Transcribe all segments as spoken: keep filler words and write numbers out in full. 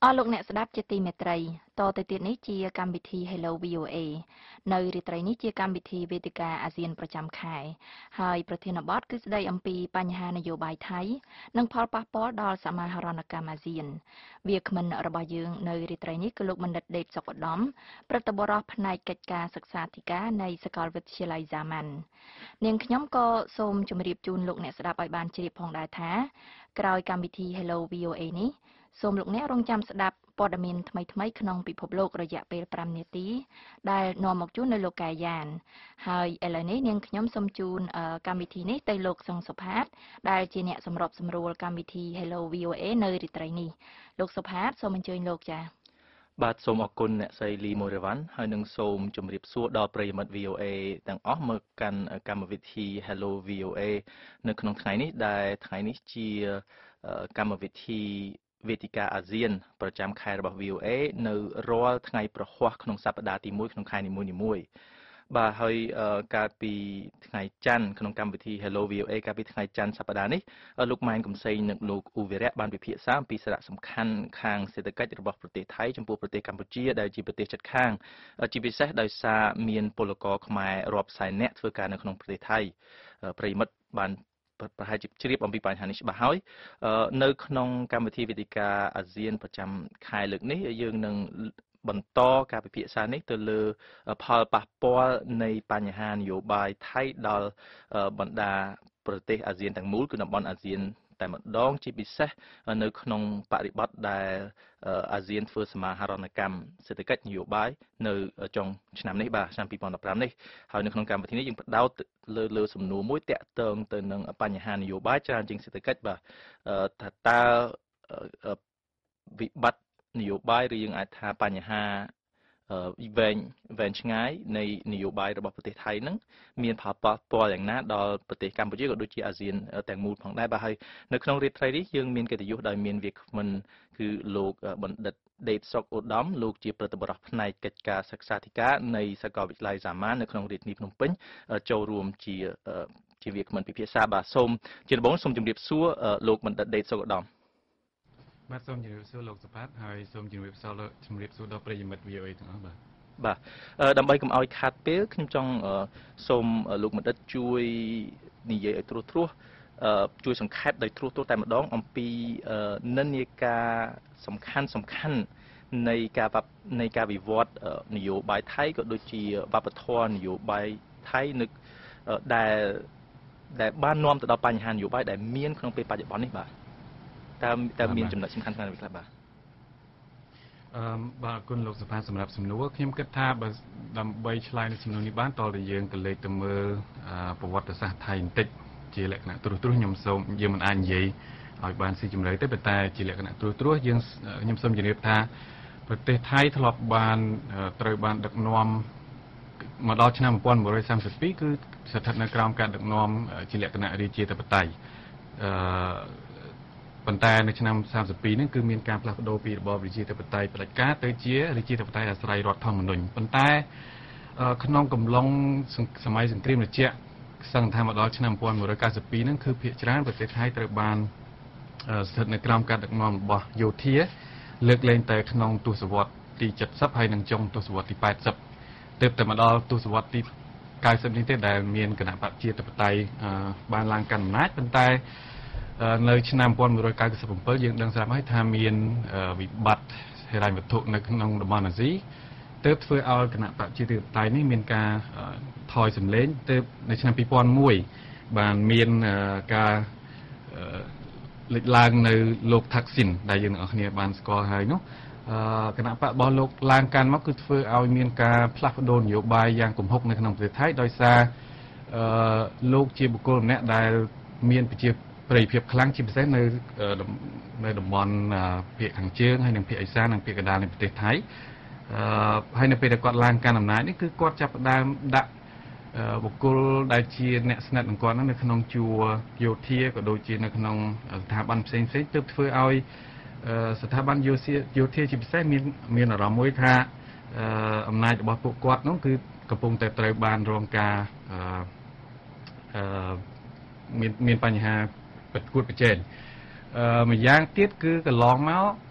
អស់លោកអ្នកស្ដាប់ជាទីមេត្រីតទៅទៀតនេះជាកម្មវិធី Hello វី អូ เอ នៅរាត្រីនេះជាកម្មវិធីវេទិកាអាស៊ានប្រចាំខែហើយប្រធានបទគឺស្ដីអំពីបញ្ហានយោបាយថៃនិងផលប៉ះពាល់ដល់សមាហរណកម្មអាស៊ានវាគ្មិនរបស់យើងនៅរាត្រីនេះគឺលោកបណ្ឌិតដេតសុកឧត្តមព្រឹទ្ធបរិះផ្នែកកិច្ចការសិក្សាធិការនៃសាកលវិទ្យាល័យសាម៉ាន់នាងខ្ញុំក៏សូមជម្រាបជូនលោកអ្នកស្ដាប់ឲ្យបានជ្រាបផងដែរថាក្រោយកម្មវិធី Hello វី អូ เอ នេះសូមលោកអ្នករងចាំស្ដាប់ព័ត៌មានថ្មីៗក្នុងពិភពលោករយៈពេល5នាទីដែលនាំមកជូននៅលោកកាយ៉ានហើយឥឡូវនេះនាងខ្ញុំសូមជូនកម្មវិធីនេះទៅលោកសង្សុផាតដែលជាអ្នកសម្របសម្រួលកម្មវិធី Hello វី អូ เอ នៅរាត្រីនេះលោកសុផាតសូមអញ្ជើញលោកចា៎បាទសូមអរគុណអ្នកស្រីលីម៉ូរ៉ាវ៉ាន់ហើយនឹងសូមជម្រាបសួរដល់ប្រិយមិត្ត វី អូ เอ ទាំងអស់មកកាន់កម្មវិធី Hello វី អូ เอ នៅក្នុងថ្ងៃនេះដែលថ្ងៃនេះជាកម្មវិធីវេទិកាអាស៊ានប្រចាំខែរបស់ វី អូ เอ នៅរាល់ថ្ងៃប្រហ័សក្នុងសប្តាហ៍ទីមួយក្នុងខែនីមួយៗបាទហើយកាលពីថ្ងៃច័ន្ទក្នុងកម្មវិធី Hello វី អូ เอ កាលពីថ្ងៃច័ន្ទសប្តាហ៍នេះលោកម៉ែនកំសែងនិងលោកអ៊ូវីរៈបានពិភាក្សាអំពីសារៈសំខាន់ខាងសេដ្ឋកិច្ចរបស់ប្រទេសថៃចំពោះប្រទេសកម្ពុជាដែលជាប្រទេសជិតខាងជាពិសេសដោយសារមានពលករខ្មែររាប់សែននាក់ធ្វើការនៅក្នុងប្រទេសថៃប្រិយមិត្តបានប្រហែលជាជ្រាបអំពីបញ្ហានេះច្បាស់ហើយនៅក្នុងកម្មវិធីវេទិកាអាស៊ានប្រចាំខែលើកនេះយើងនឹងបន្តការពិភាក្សានេះទៅលើផលប៉ះពាល់នៃបញ្ហានយោបាយថៃដល់បណ្ដាប្រទេសអាស៊ានទាំងមូលគឺតំបន់អាស៊ានតែម្ដងជាពិសេសនៅក្នុងបរិបទដែលអាស៊ានធ្វើសមាហរណកម្មសេដ្ឋកិច្ចនយោបាយនៅចុងឆ្នាំនេះបាទឆ្នាំ2015នេះហើយនៅក្នុងកម្មវិធីនេះយើងផ្ដោតលើលើសំណួរមួយតាក់ទងទៅនឹងបញ្ហានយោបាយច្រើនជាងសេដ្ឋកិច្ចបាទថាតើវិបត្តិនយោបាយឬយើងអាចថាបញ្ហាវែងវែងឆ្ងាយនៃនយោបាយរបស់ប្រទេសថៃហ្នឹងមានផលប៉ះពាល់យ៉ាងណាដល់ប្រទេសកម្ពុជាក៏ដូចជាអាស៊ានទាំងមូលផងដែរបាទហើយនៅក្នុងរាត្រីនេះយើងមានកិត្តិយសដោយមានវាគ្មិនគឺលោកបណ្ឌិតដេតសុកឧត្តមលោកជាព្រឹទ្ធបរិះផ្នែកកិច្ចការសិក្សាធិការនៃសាកលវិទ្យាល័យសាម៉ាននៅក្នុងរាជធានីភ្នំពេញចូលរួមជាជាវាគ្មិនពិភាក្សាបាទសូមជាដំបូងសូមជម្រាបសួរលោកបណ្ឌិតដេតសុកឧត្តមបាទសូមជម្រាបសួរលោកសុផាតហើយសូមជម្រាបសួរជម្រាបសួរដល់ប្រិយមិត្ត វី អូ เอ ទាំងអស់បាទបាទដើម្បីកុំឲ្យខាតពេលខ្ញុំចង់សូមលោកបណ្ឌិតជួយនិយាយឲ្យត្រួសត្រាសជួយសង្ខេបដោយត្រួសត្រាសតែម្ដងអំពីនិន្នាការសំខាន់សំខាន់នៃការនៃការវិវត្តនយោបាយថៃក៏ដូចជាវប្បធម៌នយោបាយថៃនៅដែលដែលបាននាំទៅដល់បញ្ហានយោបាយដែលមានក្នុងពេលបច្ចុប្បន្ននេះបាទតើតើមានចំណុចសំខាន់ៗអ្វីខ្លះបាទអឺបាទអរគុណលោកសុផាតសម្រាប់សំណួរខ្ញុំគិតថាបើដើម្បីឆ្លើយនឹងសំណួរនេះបានតើយើងក៏លេខទៅមើលប្រវត្តិសាស្ត្រថៃបន្តិចជាលក្ខណៈត្រួសត្រាសខ្ញុំសូមយើងមិនអាចនិយាយឲ្យបានស៊ីជម្រៅទេប៉ុន្តែជាលក្ខណៈត្រួសត្រាសយើងខ្ញុំសូមជម្រាបថាប្រទេសថៃធ្លាប់បានត្រូវបានដឹកនាំមកដល់ឆ្នាំmột nghìn chín trăm ba mươi haiគឺស្ថិតនៅក្រោមការដឹកនាំជាលក្ខណៈរាជាធិបតេយ្យអឺប៉ុន្តែនៅឆ្នាំសាមសិបពីរនេះគឺមានការផ្លាស់ប្ដូរពីរបបរាជាធិបតេយ្យផ្ដាច់ការទៅជារាជាធិបតេយ្យអាស្រ័យរដ្ឋធម្មនុញ្ញប៉ុន្តែក្នុងកំឡុងសម័យសង្គ្រាមត្រជាក់សង្ឃថាមកដល់ឆ្នាំmột nghìn chín trăm chín mươi haiហ្នឹងគឺភាគច្រើនប្រទេសថៃត្រូវបានស្ថិតនៅក្រោមការដឹកនាំរបស់យោធាលើកលែងតែក្នុងទសវត្សរ៍ទី칠십ហើយនិងចុងទសវត្សរ៍ទីแปดสิบទើបតែមកដល់ទសវត្សរ៍ទី九十នេះទេដែលមានគណៈបព្វជិធិបតេយ្យបានឡើងកាន់អំណាចប៉ុន្តែនៅឆ្នាំmột nghìn chín trăm chín mươi bảyយើងដឹងស្រាប់ហើយថាមានវិបត្តិហិរញ្ញវត្ថុនៅក្នុងតំបន់អាស៊ីទើបធ្វើឲ្យគណៈបព្វជិធិបតេយ្យនេះមានការថយសម្លេងទើបនៅឆ្នាំពីរពាន់មួយបានមានការលេចឡើងនៅលោកថាក់ស៊ីនដែលយើងទាំងអស់គ្នាបានស្គាល់ហើយនោះគណៈបព្វរបស់លោកឡើងកាន់មកគឺធ្វើឲ្យមានការផ្លាស់ប្ដូរនយោបាយយ៉ាងគំហុកនៅក្នុងប្រទេសថៃដោយសារលោកជាបុគ្គលម្នាក់ដែលមានប្រជាប្រិយភាពខ្លាំងជាពិសេសនៅនៅតំបន់ភាគខាងជើងហើយនិងភាគឦសាននិងភាគកណ្ដាលនៃប្រទេសថៃហើយនៅពេលដែលគាត់ឡើងកាន់អំណាចនេះគឺគាត់ចាប់ផ្ដើមដាក់បុគ្គលដែលជាអ្នកស្និទ្ធនឹងគាត់នៅក្នុងជួរយោធាក៏ដូចជានៅក្នុងស្ថាប័នផ្សេងៗទើបធ្វើឲ្យស្ថាប័នយោធាយោធាជាពិសេសមានមានអារម្មណ៍មួយថាអំណាចរបស់ពួកគាត់នោះគឺកំពុងតែត្រូវបានរងការអឺមានមានបញ្ហាប្រកួតប្រជែងអឺម្យ៉ាងទៀតគឺកន្លងមក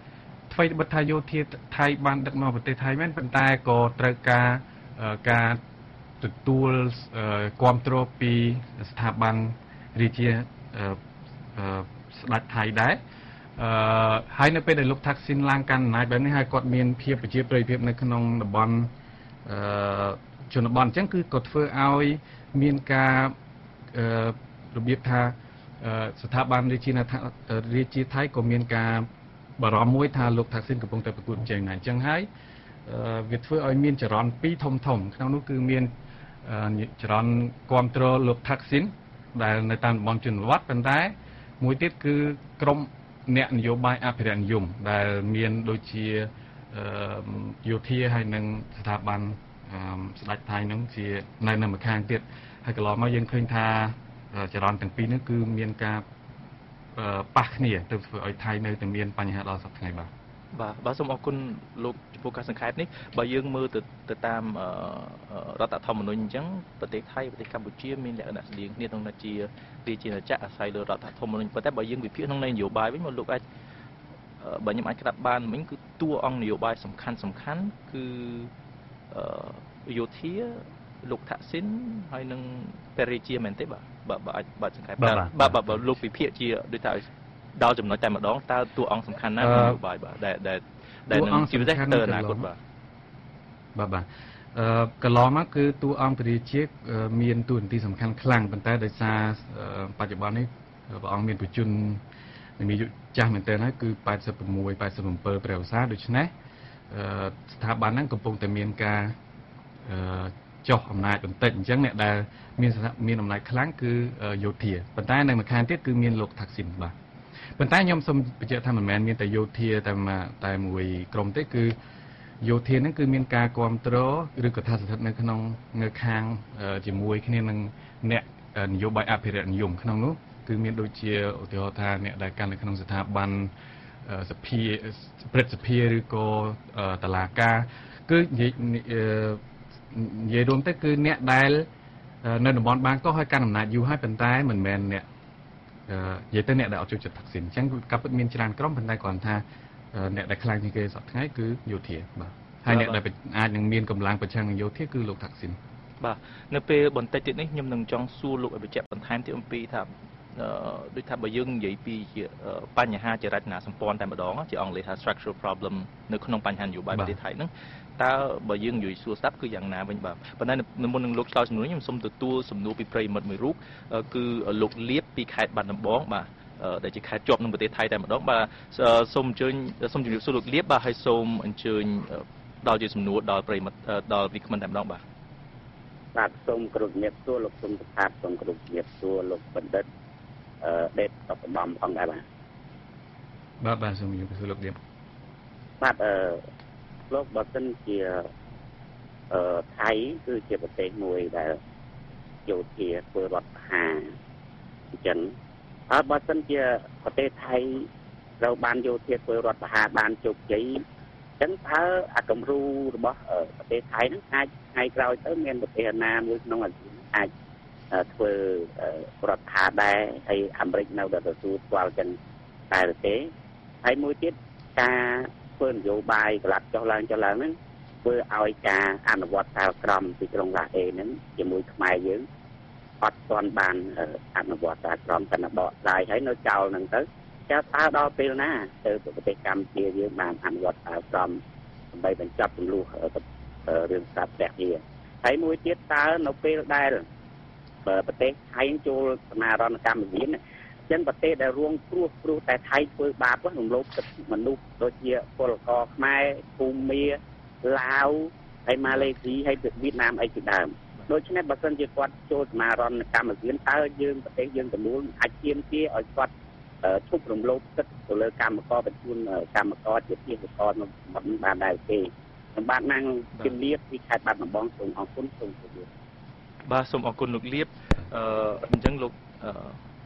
ថ្មីបទថាយោធាថៃបានដឹកនាំប្រទេសថៃមែនប៉ុន្តែក៏ត្រូវការការទទួលគាំទ្រពីស្ថាប័នរាជាស្ដេចថៃដែរអឺហើយនៅពេលដែលលោកថាក់ស៊ីនឡើងកាន់អំណាចបែបនេះហើយគាត់មានភាពប្រជាប្រិយភាពនៅក្នុងតំបន់អឺជនបទអញ្ចឹងគឺក៏ធ្វើឲ្យមានការអឺរបៀបថាស្ថាប័នរាជារាជាថៃក៏មានការបារម្ភមួយថាលោកថាក់ស៊ីនកំពុងតែប្រកួតប្រជែងណាស់អញ្ចឹងហើយវាធ្វើឲ្យមានចរន្តពីរធំធំក្នុងនោះគឺមានចរន្តគ្រប់គ្រងលោកថាក់ស៊ីនដែលនៅតាមតំបន់ជនបទប៉ុន្តែមួយទៀតគឺក្រុមអ្នកនយោបាយអភិរក្សនិយមដែលមានដូចជាយោធាហើយនិងស្ថាប័នស្ដេចថៃនឹងជានៅនៅម្ខាងទៀតហើយកន្លងមកយើងឃើញថាចរន្តទាំងពីរនេះគឺមានការប៉ះគ្នាទៅធ្វើឲ្យថៃនៅតែមានបញ្ហាដល់សប្តាហ៍ថ្ងៃបាទបាទបាទសូមអរគុណលោកចំពោះការសង្ខេបនេះបើយើងមើលទៅទៅតាមរដ្ឋធម្មនុញ្ញអញ្ចឹងប្រទេសថៃប្រទេសកម្ពុជាមានលក្ខណៈស្តៀងគ្នាក្នុងជារាជាណាចក្រអាស្រ័យលើរដ្ឋធម្មនុញ្ញប៉ុន្តែបើយើងវិភាគក្នុងនយោបាយវិញមកលោកអាចបើខ្ញុំអាចក្តាប់បានមិញគឺតួអង្គនយោបាយសំខាន់សំខាន់គឺយោធាលោកថាក់ស៊ីនហើយនឹងព្រះរាជាមែនទេបាទបាទអាចបាទសង្ខេបបាទបាទលោកវិភាគជាដូចថាដល់ចំណុចតែម្ដងតើតួអង្គសំខាន់ណាស់ក្នុងនយោបាយបាទដែលដែលដែលនឹងជាពិសេសទៅអនាគតបាទបាទបាទអឺកន្លងមកគឺតួអង្គព្រះរាជាមានតួនាទីសំខាន់ខ្លាំងប៉ុន្តែដោយសារបច្ចុប្បន្ននេះព្រះអង្គមានប្រជជនមានអាយុចាស់មែនទែនហើយគឺប៉ែតសិបប្រាំមួយ ប៉ែតសិបប្រាំbảyព្រះវស្សាដូច្នេះស្ថាប័នហ្នឹងកំពុងតែមានការអឺចុះអំណាចបន្តិចអញ្ចឹងអ្នកដែលមានមានអំណាចខ្លាំងគឺយោធាប៉ុន្តែនៅម្ខាងទៀតគឺមានលោកថាក់ស៊ីនបាទប៉ុន្តែខ្ញុំសូមបញ្ជាក់ថាមិនមែនមានតែយោធាតែតែមួយក្រុមទេគឺយោធាហ្នឹងគឺមានការគ្រប់គ្រងឬក៏ថាស្ថិតនៅក្នុងនៅខាងជាមួយគ្នានឹងអ្នកនយោបាយអភិរក្សនិយមក្នុងនោះគឺមានដូចជាឧទាហរណ៍ថាអ្នកដែលកាន់នៅក្នុងស្ថាប័នសភាព្រឹទ្ធសភាឬក៏តុលាការគឺនិយាយនិយាយរួមទៅគឺអ្នកដែលនៅតំបន់បាងកោះឲ្យកាន់អំណាចយូរហើយប៉ុន្តែមិនមែនអ្នកនិយាយទៅអ្នកដែលអត់ចូលចិត្តថាក់ស៊ីនអញ្ចឹងការពិតមានច្រើនក្រុមប៉ុន្តែគ្រាន់ថាអ្នកដែលខ្លាំងជាងគេសប្តាហ៍ថ្ងៃគឺយោធាបាទហើយអ្នកដែលអាចនឹងមានកម្លាំងប្រឆាំងនឹងយោធាគឺលោកថាក់ស៊ីនបាទនៅពេលបន្តិចទៀតនេះខ្ញុំនឹងចង់សួរលោកឲ្យបញ្ជាក់បន្ថែមទៀតអំពីថាដូចថាបើយើងនិយាយពីបញ្ហាចរិតណាសម្ព័ន្ធតែម្ដងជាអង់គ្លេសថា structural problem នៅក្នុងបញ្ហានយោបាយប្រទេសថៃហ្នឹងតើបើយើងនិយាយសួរស្ដាប់គឺយ៉ាងណាវិញបាទប៉ុន្តែមុននឹងលោកឆ្លើយសំណួរខ្ញុំសូមទទួលសំណួរពីប្រិយមិត្តមួយរូបគឺលោកលៀបពីខេត្តបាត់ដំបងបាទដែលជាខេត្តជាប់នឹងប្រទេសថៃតែម្ដងបាទសូមអញ្ជើញសូមជម្រាបសួរលោកលៀបបាទហើយសូមអញ្ជើញដល់ជាសំណួរដល់ប្រិយមិត្តដល់វិក្កាមតែម្ដងបាទបាទសូមគោរពជំរាបសួរលោកសុំប្រកាសសូមគោរពជំរាបសួរលោកបណ្ឌិតអឺដេតតបដំផងដែរបាទបាទបាទសូមជម្រាបសួរលោកលៀបបាទអឺលោកបើសិនជាអឺថៃគឺជាប្រទេសមួយដែលយោធាធ្វើរដ្ឋប្រហារអញ្ចឹងហើយបើសិនជាប្រទេសថៃត្រូវបានយោធាធ្វើរដ្ឋប្រហារបានជោគជ័យអញ្ចឹងតើអាគំរូរបស់ប្រទេសថៃហ្នឹងអាចថ្ងៃក្រោយទៅមានប្រទេសណាមួយក្នុងអាស៊ានអាចធ្វើរដ្ឋប្រហារដែរហើយអាមេរិកនៅតែទទួលស្គាល់ចឹងតែទេហើយមួយទៀតការធ្វើនយោបាយកលាត់ចុះឡើងចុះឡើងហ្នឹងធ្វើឲ្យការអនុវត្តតាមក្រមទីក្រុងរ៉ាអេហ្នឹងជាមួយខ្មែរយើងអត់ទាន់បានអនុវត្តតាមក្រមតែបកស្រាយហើយនៅចោលហ្នឹងទៅចាតើដល់ពេលណាទៅប្រទេសកម្ពុជាយើងបានអនុវត្តតាមក្រមដើម្បីបញ្ចប់ចំនួនរឿងស្ដាប់ព្រះជាហើយមួយទៀតតើនៅពេលដែលប្រទេសថៃចូលសមារណកម្មវិញ្ញាណចឹងប្រទេសដែលរួងគ្រោះព្រោះតែថៃធ្វើបាបរំលោភសិទ្ធិមនុស្សដូចជាពលករខ្មែរភូមាឡាវហើយម៉ាឡេស៊ីហើយវៀតណាមអីជាដើមដូច្នេះបើសិនជាគាត់ចូលសមារណកម្មវិញ្ញាណតើយើងប្រទេសយើងទាំងមូលអាចទាមទារឲ្យគាត់ឈប់រំលោភសិទ្ធិទៅលើកម្មករបញ្ជូនកម្មករជាភាគករមិនបានដែរទេសម្បត្តិណាងជំរាបពីខេត្តបាត់ដំបងសូមអរគុណសូមជម្រាបបាទសូមអរគុណលោកលៀបអឺអញ្ចឹងលោកអឺ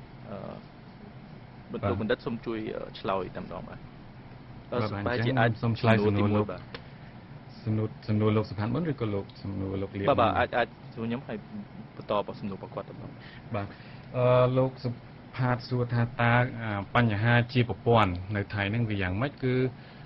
អឺលោកបណ្ឌិតសូមជួយឆ្លើយតែម្ដងបាទបែរជាអាចសូមឆ្លើយសំណួរលោកសំណួរសំណួរលោកសុផាន់មុនឬក៏លោកសំណួរលោកលៀបបាទបាទអាចអាចសួរខ្ញុំហើយបន្តបសំណួររបស់គាត់ទៅបាទអឺលោកសុផាតសួរថាតើបញ្ហាជាប្រព័ន្ធនៅថៃហ្នឹងវាយ៉ាងម៉េចគឺអ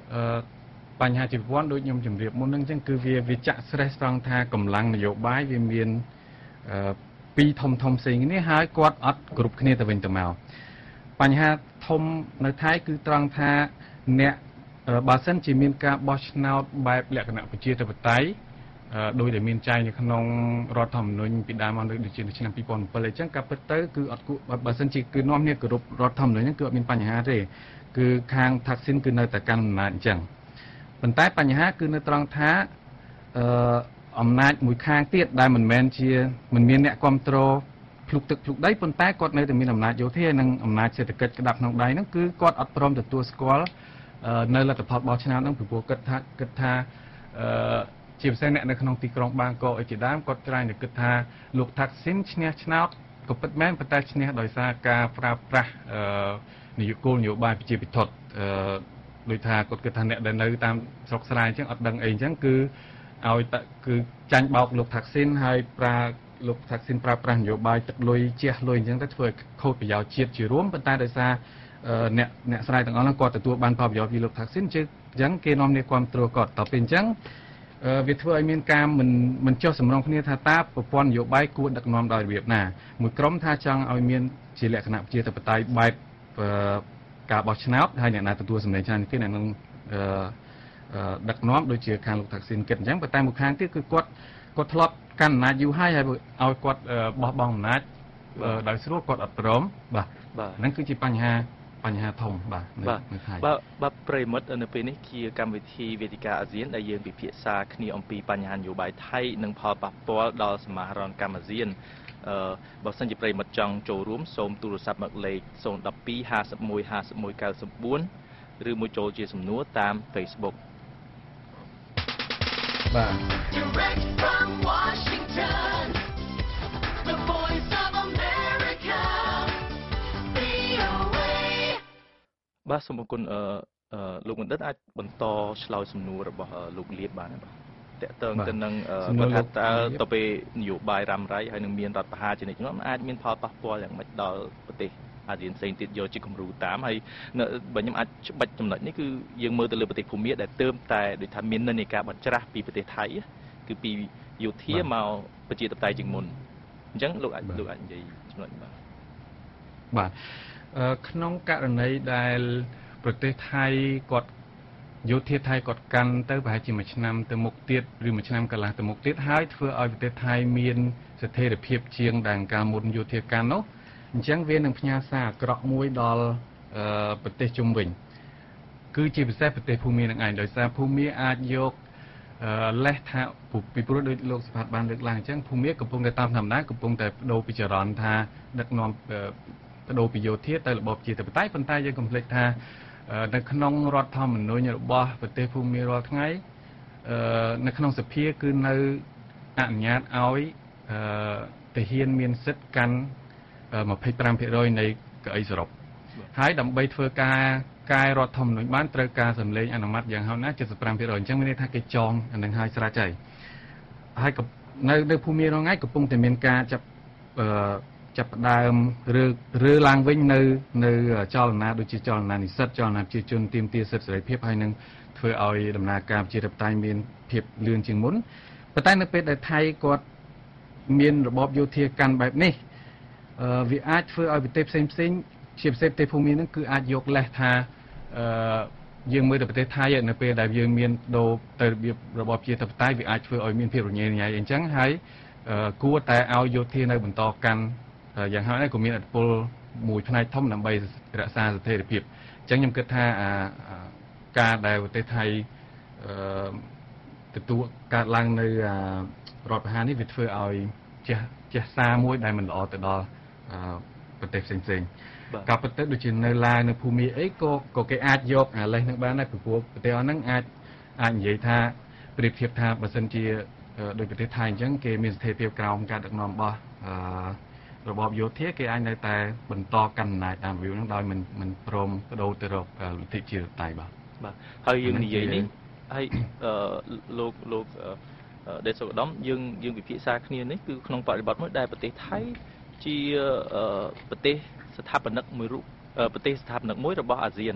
បញ្ហាជីវវ័នដូចខ្ញុំជម្រាបមុនហ្នឹងអញ្ចឹងគឺវាវាចាក់ស្រេះត្រង់ថាកម្លាំងនយោបាយវាមានពីរធំធំផ្សេងគ្នាហើយគាត់អត់គ្រប់គ្នាទៅវិញទៅមកបញ្ហាធំនៅថៃគឺត្រង់ថាអ្នកបើសិនជាមានការបោះឆ្នោតបែបលក្ខណៈប្រជាធិបតេយ្យដោយដែលមានចែងនៅក្នុងរដ្ឋធម្មនុញ្ញពីដើមមកដូចជាឆ្នាំពីរពាន់bảyអញ្ចឹងការពិតទៅគឺអត់គួរបើសិនជាគឺនាំគ្នាគោរពរដ្ឋធម្មនុញ្ញហ្នឹងគឺអត់មានបញ្ហាទេគឺខាងថាក់ស៊ីនគឺនៅតែកាន់អំណាចអញ្ចឹងប៉ុន្តែបញ្ហាគឺនៅត្រង់ថាអឺអំណាចមួយខាងទៀតដែលមិនមែនជាមិនមានអ្នកគ្រប់គ្រងភ្លុកទឹកភ្លុកដីប៉ុន្តែគាត់នៅតែមានអំណាចយោធានិងអំណាចសេដ្ឋកិច្ចក្តាប់ក្នុងដៃហ្នឹងគឺគាត់អត់ព្រមទទួលស្គាល់នៅលទ្ធផលបោះឆ្នោតហ្នឹងពីព្រោះគិតថាគិតថាអឺជាពិសេសអ្នកនៅក្នុងទីក្រុងបាងកកអីជាដើមគាត់ច្រើនតែគិតថាលោកថាក់ស៊ីនឈ្នះឆ្នោតក៏ពិតមែនប៉ុន្តែឈ្នះដោយសារការប្រើប្រាស់អឺនយោបាយនយោបាយប្រជាពិធដ្ឋអឺដោយថាគាត់គិតថាអ្នកដែលនៅតាមស្រុកស្រែអញ្ចឹងអត់ដឹងអីអញ្ចឹងគឺឲ្យគឺចាញ់បោកលោកថាក់ស៊ីនហើយប្រើលោកថាក់ស៊ីនប្រើប្រាស់នយោបាយទឹកលុយជះលុយអញ្ចឹងទៅធ្វើឲ្យខូចប្រយោជន៍ជាតិជារួមប៉ុន្តែដោយសារអ្នកអ្នកស្រ័យទាំងអស់ហ្នឹងគាត់ទទួលបានផលប្រយោជន៍ពីលោកថាក់ស៊ីនជាអញ្ចឹងគេនាំគ្នាគ្រប់គ្រងគាត់តទៅពេលអញ្ចឹងវាធ្វើឲ្យមានការមិនមិនចុះសម្រុងគ្នាថាតើប្រព័ន្ធនយោបាយគួរដឹកនាំដោយរបៀបណាមួយក្រុមថាចង់ឲ្យមានជាលក្ខណៈប្រជាធិបតេយ្យបែបការបោះឆ្នោតហើយអ្នកណាទទួលសម្លេងច្រើនគេអ្នកនឹងដឹកនាំដូចជាខាងលោកថាក់ស៊ីនគិតអញ្ចឹងប៉ុន្តែមួយខាងទៀតគឺគាត់គាត់ធ្លាប់កាន់អំណាចយូរហើយហើយឲ្យគាត់បោះបង់អំណាចដោយស្រួលគាត់អត់ព្រមបាទហ្នឹងគឺជាបញ្ហាបញ្ហាធំបាទនៅថៃបាទបាទប្រិមិត្តនៅពេលនេះជាកម្មវិធីវេទិកាអាស៊ានដែលយើងពិភាក្សាគ្នាអំពីបញ្ហានយោបាយថៃនិងផលប៉ះពាល់ដល់សមាហរណកម្មអាស៊ានអឺបើសិនជាប្រិមិត្តចង់ចូលរួមសូមទូរស័ព្ទមកលេខศูนย์ หนึ่ง สอง ห้า หนึ่ง ห้า หนึ่ง เก้า เก้า สี่ឬមួយចូលជាសំណួរតាម Facebook បាទ Direct from Washington The Voice of America វី អូ เอបាទសូមអរគុណអឺលោកបណ្ឌិតអាចបន្តឆ្លើយសំណួររបស់លោកលៀបបានទេបាទតើតើទៅនឹងគាត់ថាតើទៅពេលនយោបាយរ៉ាំរ៉ៃហើយនឹងមានរដ្ឋបហាជានិច្ចនោះអាចមានផលប៉ះពាល់យ៉ាងម៉េចដល់ប្រទេសអាស៊ានផ្សេងទៀតយកជាគំរូតាមហើយបើខ្ញុំអាចច្បាច់ចំណុចនេះគឺយើងមើលទៅលើប្រទេសភូមាដែលទើបតែដូចថាមាននិន្នាការបញ្ច្រាស់ពីប្រទេសថៃគឺពីយោធាមកប្រជាធិបតេយ្យជាងមុនអញ្ចឹងលោកអាចលោកអាចនិយាយចំណុចនេះបាទបាទក្នុងករណីដែលប្រទេសថៃគាត់យោធាថៃគាត់កាន់ទៅប្រហែលជាមួយឆ្នាំទៅមុខទៀតឬមួយឆ្នាំកន្លះទៅមុខទៀតហើយធ្វើឲ្យប្រទេសថៃមានស្ថិរភាពជាងដែលកាលមុនយោធាកាន់នោះអញ្ចឹងវានឹងផ្ញើសារអាក្រក់មួយដល់ប្រទេសជុំវិញគឺជាពិសេសប្រទេសភូមានឹងឯងដោយសារភូមាអាចយកលេសថាពីព្រោះដោយលោកសុផាតបានលើកឡើងអញ្ចឹងភូមាកំពុងតែតាមធម្មតាកំពុងតែបដូរពីចរន្តថាដឹកនាំបដូរពីយោធាទៅរបបជាធិបតេយ្យប៉ុន្តែយើងកុំភ្លេចថានៅក្នុងរដ្ឋធម្មនុញ្ញរបស់ប្រទេសភូមារាល់ថ្ងៃនៅក្នុងសភាគឺនៅអនុញ្ញាតឲ្យទាហានមានសិទ្ធិកាន់ยี่สิบห้าเปอร์เซ็นต์ នៃកៅអីសរុបហើយដើម្បីធ្វើការកែរដ្ឋធម្មនុញ្ញបានត្រូវការសម្លេងអនុម័តយ៉ាងហោចណាស់ เจ็ดสิบห้าเปอร์เซ็นต์ អញ្ចឹងមានន័យថាគេចងអានឹងហើយស្រេចហើយហើយនៅនៅភូមារងថ្ងៃកំពុងតែមានការចាប់ចាប់ផ្ដើមឬឬឡើងវិញនៅនៅចលនាដូចជាចលនានិស្សិតចលនាប្រជាជនទាមទារសិទ្ធិសេរីភាពហើយនឹងធ្វើឲ្យដំណើរការប្រជាធិបតេយ្យមានភាពលឿនជាងមុនប៉ុន្តែនៅពេលដែលថៃគាត់មានរបបយោធាកាន់បែបនេះវាអាចធ្វើឲ្យប្រទេសផ្សេងផ្សេងជាពិសេសប្រទេសភូមាហ្នឹងគឺអាចយកលេសថាយើងមើលទៅប្រទេសថៃនៅពេលដែលយើងមានដូរទៅរបៀបរបបជាធិបតេយ្យវាអាចធ្វើឲ្យមានភាពរញ៉េរញ៉ៃអញ្ចឹងហើយគួរតែឲ្យយោធានៅបន្តកាន់យ៉ាងហោចណាស់ក៏មានឥទ្ធិពលមួយផ្នែកធំដើម្បីរក្សាស្ថិរភាពអញ្ចឹងខ្ញុំគិតថាការដែលប្រទេសថៃទទួលកើតឡើងនៅរដ្ឋបហានេះវាធ្វើឲ្យចេះចេះសារមួយដែលមិនល្អទៅដល់ប្រទេសផ្សេងផ្សេងក៏ប៉ុន្តែដូចជានៅឡាវនៅភូមាអីក៏ក៏គេអាចយកអាលេសនឹងបានដែរពីព្រោះប្រទេសអស់ហ្នឹងអាចអាចនិយាយថាប្រៀបធៀបថាបើសិនជាដោយប្រទេសថៃអញ្ចឹងគេមានស្ថិរភាពក្រោមការដឹកនាំរបស់របបយោធាគេអាចនៅតែបន្តកាន់អំណាចតាមវិវហ្នឹងដោយមិនមិនព្រមបដូរទៅរកលទ្ធិជាតៃបាទបាទហើយយើងនិយាយនេះហើយលោកលោកដេសុកឧត្តមយើងយើងពិភាក្សាគ្នានេះគឺក្នុងបរិបទមួយដែលប្រទេសថៃជាប្រទេសស្ថាបនិកមួយរូបប្រទេសស្ថាបនិកមួយរបស់អាស៊ាន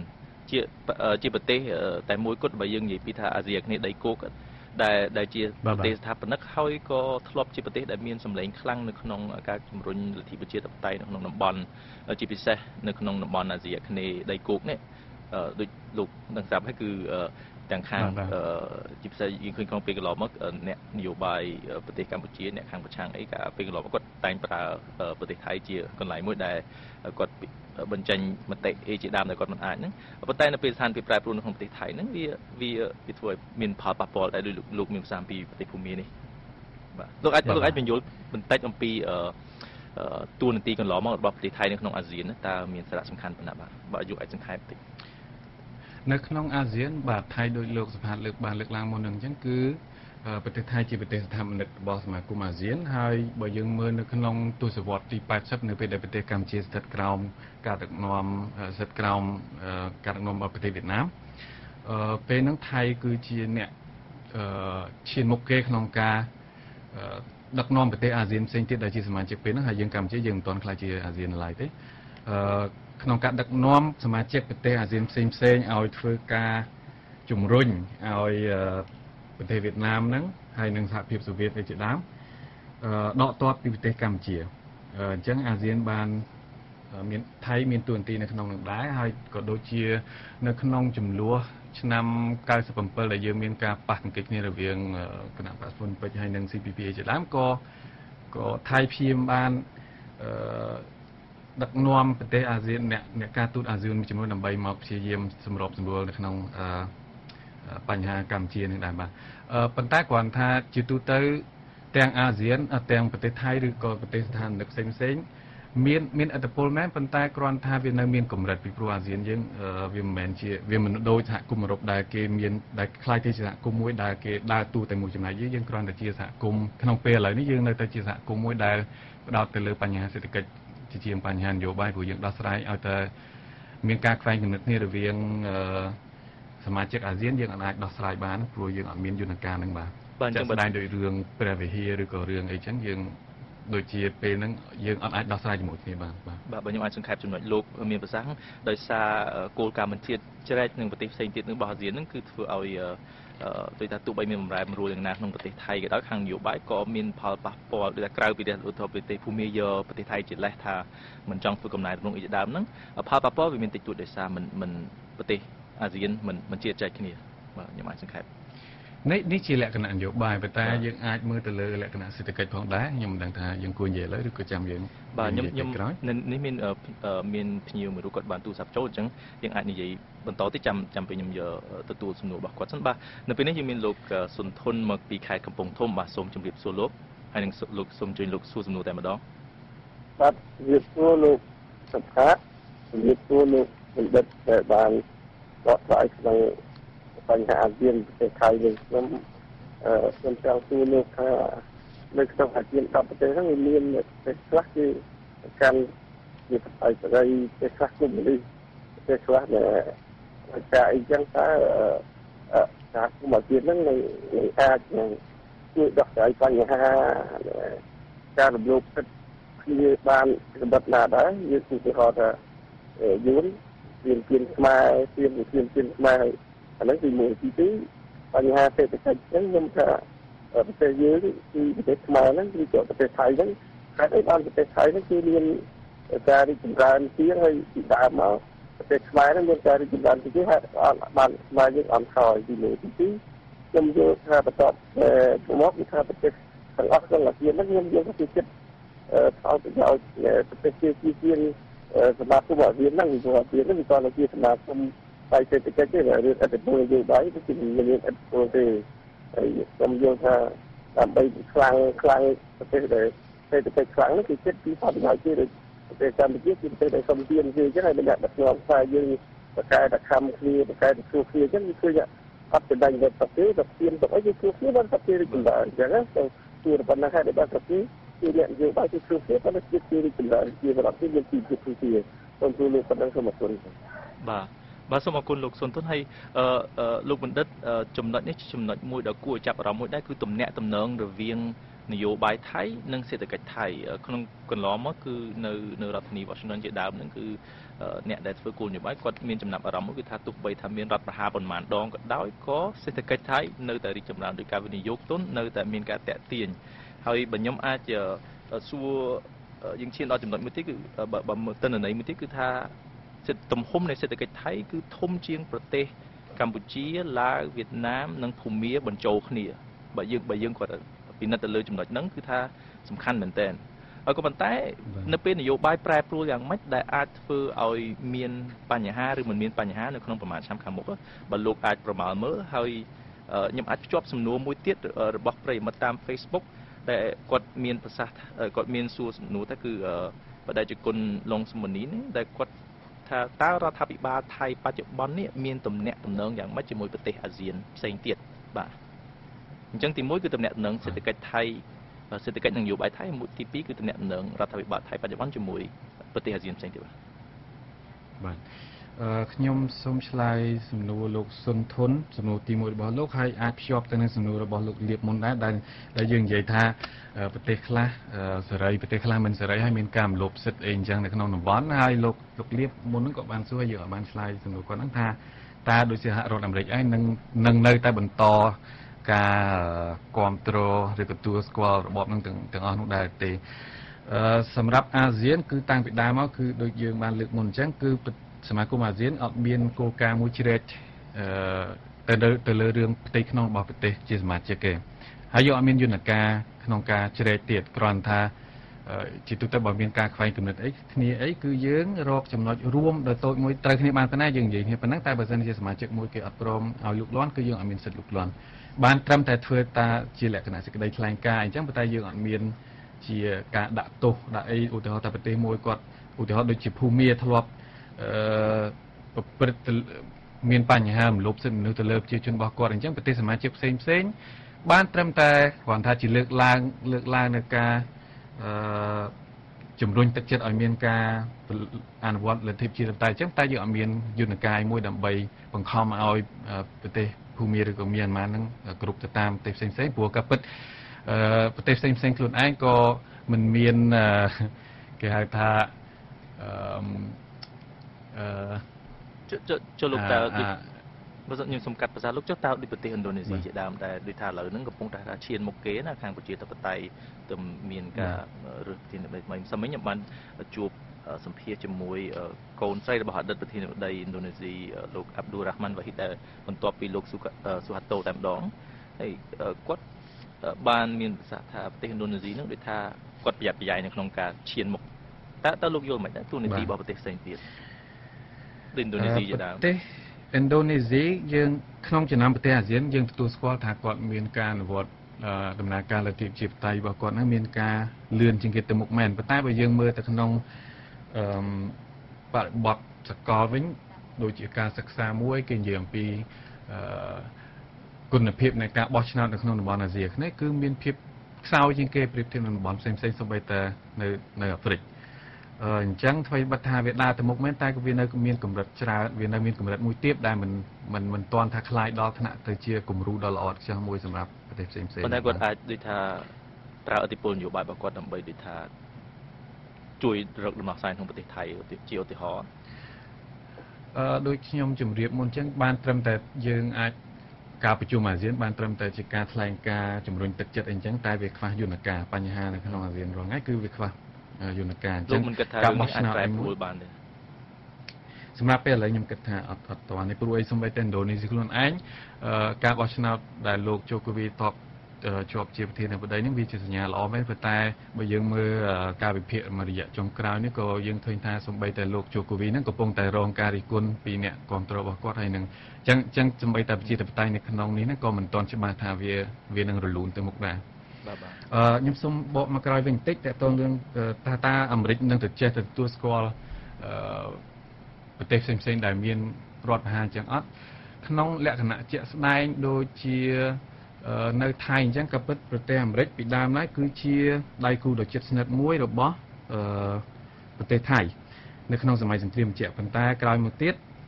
ជាជាប្រទេសតែមួយគត់បើយើងនិយាយពីថាអាស៊ីអាគ្នេយ៍ដីគោកដែលដែលជាប្រទេសស្ថាបនិកហើយក៏ធ្លាប់ជាប្រទេសដែលមានសម្លេងខ្លាំងនៅក្នុងការជំរុញលទ្ធិប្រជាធិបតេយ្យនៅក្នុងតំបន់ជាពិសេសនៅក្នុងតំបន់អាស៊ីអាគ្នេយ៍ដីគោកនេះដូចលោកនឹងស្រាប់ហើយគឺទាំងខាងជាពិសេសយើងឃើញក្នុងពេលកន្លងមកអ្នកនយោបាយប្រទេសកម្ពុជាអ្នកខាងប្រឆាំងអីកាលពេលកន្លងមកគាត់តែងប្រើប្រទេសថៃជាកន្លែងមួយដែលគាត់បញ្ចេញមតិអីជាដើមដែលគាត់មិនអាចហ្នឹងប៉ុន្តែនៅពេលស្ថានភាពប្រែប្រួលនៅក្នុងប្រទេសថៃហ្នឹងវាវាវាធ្វើឲ្យមានផលប៉ះពាល់ដែលលោកមានប្រសាសន៍ពីប្រទេសភូមានេះបាទលោកអាចលោកអាចបញ្យល់បន្តិចអំពីតួនាទីកន្លងមករបស់ប្រទេសថៃនៅក្នុងអាស៊ានតើមានសារៈសំខាន់ប៉ុណ្ណាបាទបើយកអាចសង្ខេបបន្តិចនៅក្នុងអាស៊ានបាទថៃដោយលោកសុផាតលើកបានលើកឡើងមុននឹងអញ្ចឹងគឺប្រទេសថៃជាប្រទេសស្ថាបនិករបស់សមាគមអាស៊ានហើយបើយើងមើលនៅក្នុងទសវត្សរ៍ទីแปดสิบនៅពេលដែលប្រទេសកម្ពុជាស្ថិតក្រោមការដឹកនាំស្ថិតក្រោមការដឹកនាំរបស់ប្រទេសវៀតណាមពេលហ្នឹងថៃគឺជាអ្នកឈានមុខគេក្នុងការដឹកនាំប្រទេសអាស៊ានផ្សេងទៀតដែលជាសមាជិកពេលហ្នឹងហើយយើងកម្ពុជាយើងមិនទាន់ខ្លាចជាអាស៊ានឡើយទេក្នុងការដឹកនាំសមាជិកប្រទេសអាស៊ានផ្សេងផ្សេងឲ្យធ្វើការជំរុញឲ្យប្រទេសវៀតណាមហ្នឹងហើយនិងសហភាពសូវៀតជាដើមដកទាត់ពីប្រទេសកម្ពុជាអញ្ចឹងអាស៊ានបានមានថៃមានតួនាទីនៅក្នុងនឹងដែរហើយក៏ដូចជានៅក្នុងចំនួនឆ្នាំเก้าสิบเจ็ดដែលយើងមានការប៉ះទង្គិចគ្នារវាងគណៈបក្សហ៊ុនពេជ្រហើយនិង ซี พี พี ជាដើមក៏ក៏ថៃព្យាយាមបានដឹកនាំប្រទេសអាស៊ានអ្នកអ្នកការទូតអាស៊ានមួយចំនួនដើម្បីមកព្យាយាមសម្របសម្រួលនៅក្នុងបញ្ហាកម្ពុជានឹងដែរបាទប៉ុន្តែគ្រាន់ថាជាទូទៅទាំងអាស៊ានទាំងប្រទេសថៃឬក៏ប្រទេសស្ថានភាពផ្សេងផ្សេងមានមានអត្តពលមែនប៉ុន្តែគ្រាន់ថាវានៅមានកម្រិតពីព្រោះអាស៊ានយើងវាមិនមែនជាវាមិនដូចសហគមន៍អឺរ៉ុបដែលគេមានដែលខ្លាយទៅជាសហគមន៍មួយដែលគេដើរតួតែមួយចំណែកយើងយើងគ្រាន់តែជាសហគមន៍ក្នុងពេលឥឡូវនេះយើងនៅតែជាសហគមន៍មួយដែលផ្ដោតទៅលើបញ្ហាសេដ្ឋកិច្ចជាជាងបញ្ហានយោបាយព្រោះយើងដោះស្រាយឲ្យតែមានការខ្វែងគំនិតគ្នារវាងសមាជិកអាស៊ានយើងអាចដោះស្រាយបានព្រោះយើងអត់មានយន្តការនឹងបាទបាទអញ្ចឹងបណ្ដាញដោយរឿងព្រះវិហារឬក៏រឿងអីចឹងយើងដូចជាពេលហ្នឹងយើងអត់អាចដោះស្រាយជាមួយគ្នាបានបាទបាទបើខ្ញុំអាចសង្ខេបចំណុចលោកមានប្រសាសន៍ដោយសារគោលការណ៍មិនជាតិជ្រែកនឹងប្រទេសផ្សេងទៀតនឹងរបស់អាស៊ានហ្នឹងគឺធ្វើឲ្យដូចថាទោះបីមានបំរែបំរួលយ៉ាងណាក្នុងប្រទេសថៃក៏ដោយខាងនយោបាយក៏មានផលប៉ះពាល់ដូចថាក្រៅពីឧទាហរណ៍ប្រទេសភូមាយកប្រទេសថៃជាលេសថាមិនចង់ធ្វើកំណែទម្រង់អីជាដើមហ្នឹងផលប៉ះពាល់វាមានតិចតួចដោយសារមិនមិនប្រទេសអាស៊ានមិនមិនជាតិចែកគ្នាបាទខ្ញុំអាចសង្ខេបនេះនេះជាលក្ខណៈនយោបាយប៉ុន្តែយើងអាចមើលទៅលើលក្ខណៈសេដ្ឋកិច្ចផងដែរខ្ញុំមិនដឹងថាយើងគួរនិយាយឥឡូវឬក៏ចាំយើងបាទខ្ញុំខ្ញុំនេះមានមានភ្ញៀវមួយរូបគាត់បានទូរស័ព្ទចូលអញ្ចឹងយើងអាចនិយាយបន្តទៀតចាំចាំពេលខ្ញុំយកទទួលសំណួររបស់គាត់សិនបាទនៅពេលនេះយើងមានលោកសុនធុនមកពីខេត្តកំពង់ធំបាទសូមជម្រាបសួរលោកហើយនឹងលោកសូមជួយលោកសួរសំណួរតែម្ដងបាទជម្រាបសួរលោកសុផាតជម្រាបសួរលោកបណ្ឌិតដែលបានបកស្រាយក្នុងបញ្ហាអាស៊ានប្រទេសថៃនេះខ្ញុំអឺខ្ញុំចង់សួរលោកថានៅក្នុងអាស៊ានដប់ប្រទេសហ្នឹងមានប្រទេសខ្លះគឺកាន់ជាប្រទេសសេរីប្រទេសខ្លះគុំនេះប្រទេសខ្លះដែលតែអីចឹងតើអឺសហគមន៍អាស៊ានហ្នឹងនឹងអាចនឹងជួយដោះស្រាយបញ្ហាការរំលោភសិទ្ធិគ្នាបានកម្រិតណាដែរយើងគឺគេហៅថាយួនជាជាខ្មែរជាជាជាខ្មែរអានេះទីមួយទីពីរបញ្ហាសេដ្ឋកិច្ចហ្នឹងខ្ញុំថាប្រទេសយើងគឺប្រទេសខ្មែរហ្នឹងគឺប្រទេសថៃហ្នឹងហេតុអីបានប្រទេសថៃហ្នឹងគឺមានការរីកចម្រើនជាងហើយពីដើមមកប្រទេសខ្មែរហ្នឹងមានការរីកចម្រើនជាងហេតុអត់បានខ្មែរយើងអត់ខ້ອຍទីមួយទីពីរខ្ញុំយល់ថាបន្ទាប់មកគឺថាប្រទេសទាំងអស់ក្នុងអាស៊ានហ្នឹងខ្ញុំយល់ថាគឺចិត្តផលប្រយោជន៍ប្រទេសជាជាសមាគមអាស៊ានហ្នឹងគឺអាស៊ានហ្នឹងវាក៏ជាសមាគមតែសេដ្ឋកិច្ចទេរឿងអតិពលនយោបាយគឺមានអតិពលទេហើយខ្ញុំយល់ថាដើម្បីខ្លាំងខ្លាំងប្រទេសដែលសេដ្ឋកិច្ចខ្លាំងនេះគឺចិត្តពីផលប្រយោជន៍ទេដូចប្រទេសកម្ពុជាគឺប្រទេសដែលសំទានគេអញ្ចឹងហើយអ្នកដឹកនាំខ្សែយើងបកកែតខំគ្នាបកកែតគ្រូគ្នាអញ្ចឹងគឺឃើញអត់ចំណេញទៅប្រទេសទៅទៀនទៅអីគឺគ្រូគ្នាបានប្រទេសរីកចម្រើនអញ្ចឹងទៅគឺប៉ុណ្ណាហើយដែលបានប្រទេសគឺអ្នកនយោបាយគឺគ្រូគ្នាប៉ុន្តែជារីកចម្រើនជាប្រវត្តិមានទីជាគ្រូគ្នាខ្ញុំទូលោកប៉ុណ្ណឹងសូមអរគុណបាទបាទសូមអរគុណលោកសុនទុនហើយអឺលោកបណ្ឌិតចំណុចនេះចំណុចមួយដ៏គួរចាប់អារម្មណ៍មួយដែរគឺទំនាក់ទំនងរវាងនយោបាយថៃនិងសេដ្ឋកិច្ចថៃក្នុងកន្លងមកគឺនៅនៅរដ្ឋធានី Washington ជាដើមហ្នឹងគឺអ្នកដែលធ្វើគោលនយោបាយគាត់មានចំណាប់អារម្មណ៍មួយគឺថាទោះបីថាមានរដ្ឋប្រហារប៉ុន្មានដងក៏ដោយក៏សេដ្ឋកិច្ចថៃនៅតែរីកចម្រើនដោយការវិនិយោគទុននៅតែមានការតាក់ទាញហើយបើខ្ញុំអាចសួរយើងឈានដល់ចំណុចមួយទៀតគឺបើមើលទិន្នន័យមួយទៀតគឺថាទំហំនៃសេដ្ឋកិច្ចថៃគឺធំជាងប្រទេសកម្ពុជាឡាវវៀតណាមនិងភូមាបញ្ចូលគ្នាបើយើងបើយើងគាត់ពិនិត្យទៅលើចំណុចហ្នឹងគឺថាសំខាន់មែនទែនហើយក៏ប៉ុន្តែនៅពេលនយោបាយប្រែប្រួលយ៉ាងម៉េចដែលអាចធ្វើឲ្យមានបញ្ហាឬមិនមានបញ្ហានៅក្នុងប្រមាណឆ្នាំខាងមុខបើលោកអាចប្រមាលមើលហើយខ្ញុំអាចភ្ជាប់សំណួរមួយទៀតរបស់ប្រិយមិត្តតាម Facebook ដែលគាត់មានប្រសាសន៍គាត់មានសួរសំណួរថាគឺបដិជគុណលងសមនីនេះដែលគាត់ថាតើរដ្ឋាភិបាលថៃបច្ចុប្បន្ននេះមានទំនាក់ទំនងយ៉ាងម៉េចជាមួយប្រទេសអាស៊ានផ្សេងទៀតបាទអញ្ចឹងទីមួយគឺទំនាក់ទំនងសេដ្ឋកិច្ចថៃសេដ្ឋកិច្ចនិងនយោបាយថៃមួយទីពីរគឺទំនាក់ទំនងរដ្ឋាភិបាលថៃបច្ចុប្បន្នជាមួយប្រទេសអាស៊ានផ្សេងទៀតបាទបាទអឺខ្ញុំសូមឆ្លើយសំណួរលោកសុនធុនសំណួរទីមួយរបស់លោកហើយអាចភ្ជាប់ទៅនឹងសំណួររបស់លោកលៀបមុនដែរដែលដែលយើងនិយាយថាប្រទេសខ្លះសេរីប្រទេសខ្លះមិនសេរីហើយមានការរំលោភសិទ្ធិអីអញ្ចឹងនៅក្នុងតំបន់ហើយលោកលោកលៀបមុនហ្នឹងក៏បានសួរយើងបានឆ្លើយសំណួរគាត់ហ្នឹងថាតើដោយសហរដ្ឋអាមេរិកឯងនឹងនឹងនៅតែបន្តការគ្រប់គ្រងឬទទួលស្គាល់របបនឹងទាំងអស់នោះដែរទេអឺសម្រាប់អាស៊ានគឺតាំងពីដើមមកគឺដូចយើងបានលើកមុនអញ្ចឹងគឺសមាគមអាស៊ានអត់មានគោលការណ៍មួយជ្រែកអឺទៅលើទៅលើរឿងផ្ទៃក្នុងរបស់ប្រទេសជាសមាជិកទេហើយយើងអត់មានយន្តការក្នុងការជ្រែកទៀតគ្រាន់ថាជាទូទៅបើមានការខ្វែងគំនិតអីគ្នាអីគឺយើងរកចំណុចរួមដោយតូចមួយត្រូវគ្នាបានប៉ុណ្ណាយើងនិយាយគ្នាប៉ុណ្ណឹងតែបើសិនជាសមាជិកមួយគេអត់ព្រមឲ្យលូកលាន់គឺយើងអត់មានសិទ្ធិលូកលាន់បានត្រឹមតែធ្វើតាជាលក្ខណៈសេចក្តីថ្លែងការណ៍អញ្ចឹងប៉ុន្តែយើងអត់មានជាការដាក់ទោសដាក់អីឧទាហរណ៍ថាប្រទេសមួយគាត់ឧទាហរណ៍ដូចជាភូមាធ្លាប់អឺប្រព្រឹត្តមានបញ្ហារំលោភសិទ្ធិមនុស្សទៅលើប្រជាជនរបស់គាត់អញ្ចឹងប្រទេសសមាជិកផ្សេងផ្សេងបានត្រឹមតែគ្រាន់ថាជាលើកឡើងលើកឡើងនៅការអឺជំរុញទឹកចិត្តឲ្យមានការអនុវត្តលទ្ធិប្រជាធិបតេយ្យអញ្ចឹងតែយើងអត់មានយន្តការមួយដើម្បីបង្ខំឲ្យប្រទេសភូមាឬក៏មីយ៉ាន់ម៉ានឹងគ្រប់ទៅតាមប្រទេសផ្សេងផ្សេងព្រោះក៏ពិតអឺប្រទេសផ្សេងផ្សេងខ្លួនឯងក៏មិនមានគេហៅថាអឺអឺចុះលោកតើបើសិនខ្ញុំសំកាត់ភាសាលោកចុះតើដូចប្រទេសឥណ្ឌូនេស៊ីជាដើមដែលដូចថាឥឡូវហ្នឹងកំពុងតែថាឈានមុខគេណាខាងប្រជាធិបតេយ្យទៅមានការរើសប្រធានាធិបតីថ្មីសិមិញខ្ញុំបានជួបសម្ភាសជាមួយកូនស្រីរបស់អតីតប្រធានាធិបតីឥណ្ឌូនេស៊ីលោកអាប់ឌូរ៉ាហ្មាន់វ៉ាហ៊ីតដែលបន្ទាប់ពីលោកស៊ូហាតូតែម្ដងហើយគាត់បានមានប្រសាសន៍ថាប្រទេសឥណ្ឌូនេស៊ីហ្នឹងដូចថាគាត់ប្រយ័ត្នប្រយែងនៅក្នុងការឈានមុខតើតើលោកយល់មិនដែរទូនីតិរបស់ប្រទេសផ្សេងទៀតដូចឥណ្ឌូនេស៊ីជាដើមប្រទេសឥណ្ឌូនេស៊ីយើងក្នុងចំណោមប្រទេសអាស៊ានយើងទទួលស្គាល់ថាគាត់មានការអនុវត្តដំណើរការលទ្ធិប្រជាធិបតេយ្យរបស់គាត់ហ្នឹងមានការលឿនជាងគេទៅមុខមែនប៉ុន្តែបើយើងមើលទៅក្នុងអឺបរិបទសកលវិញដូចជាការសិក្សាមួយគេនិយាយអំពីអឺគុណភាពនៃការបោះឆ្នោតនៅក្នុងតំបន់អាស៊ីអាគ្នេយ៍គឺមានភាពខ្សោយជាងគេប្រៀបធៀបនឹងតំបន់ផ្សេងៗសូម្បីតែនៅនៅអាហ្វ្រិកអញ្ចឹងអ្វីបាត់ថាវាដើរទៅមុខមែនតែវានៅមានកម្រិតច្រើនវានៅមានកម្រិតមួយទៀតដែលមិនមិនមិនទាន់ថាคล้ายដល់ថ្នាក់ទៅជាគំរូដ៏ល្អឥតខ្ចោះមួយសម្រាប់ប្រទេសផ្សេងផ្សេងប៉ុន្តែគាត់អាចដូចថាប្រើឥទ្ធិពលនយោបាយរបស់គាត់ដើម្បីដូចថាជួយរកដំណោះស្រាយក្នុងប្រទេសថៃជាឧទាហរណ៍អឺដូចខ្ញុំជម្រាបមុនអញ្ចឹងបានត្រឹមតែយើងអាចការប្រជុំអាស៊ានបានត្រឹមតែជាការថ្លែងការណ៍ជំរុញទឹកចិត្តអីចឹងតែវាខ្វះយន្តការបញ្ហានៅក្នុងអាស៊ានរាល់ថ្ងៃគឺវាខ្វះយន្តការអញ្ចឹងការបោះឆ្នោតអាចប្រែប្រួលបានទេសម្រាប់ពេលឥឡូវខ្ញុំគិតថាអត់អត់ទាន់ទេព្រោះអីសូម្បីតែឥណ្ឌូនេស៊ីខ្លួនឯងការបោះឆ្នោតដែលលោកជូកូវីតបជាប់ជាប្រធានាធិបតីនេះវាជាសញ្ញាល្អមែនប៉ុន្តែបើយើងមើលការវិភាគមួយរយៈចុងក្រោយនេះក៏យើងឃើញថាសូម្បីតែលោកជូកូវីនឹងកំពុងតែរងការរិះគន់ពីអ្នកគ្រប់គ្រងរបស់គាត់ហើយនឹងអញ្ចឹងអញ្ចឹងសូម្បីតែប្រជាធិបតេយ្យនៅក្នុងនេះក៏មិនទាន់ច្បាស់ថាវាវានឹងរលូនទៅមុខដែរបាទបាទអឺខ្ញុំសូមបកមកក្រោយវិញបន្តិចតើតើរឿងថាតើអាមេរិកនឹងទៅចេះទៅទទួលស្គាល់អឺប្រទេសផ្សេងៗដែលមានរដ្ឋប្រហារអញ្ចឹងអត់ក្នុងលក្ខណៈជាក់ស្ដែងដូចជានៅថៃអញ្ចឹងក៏ពិតប្រទេសអាមេរិកពីដើមឡើយគឺជាដៃគូដ៏ជិតស្និទ្ធមួយរបស់អឺប្រទេសថៃនៅក្នុងសម័យសង្គ្រាមត្រជាក់ប៉ុន្តែក្រោយមកទៀត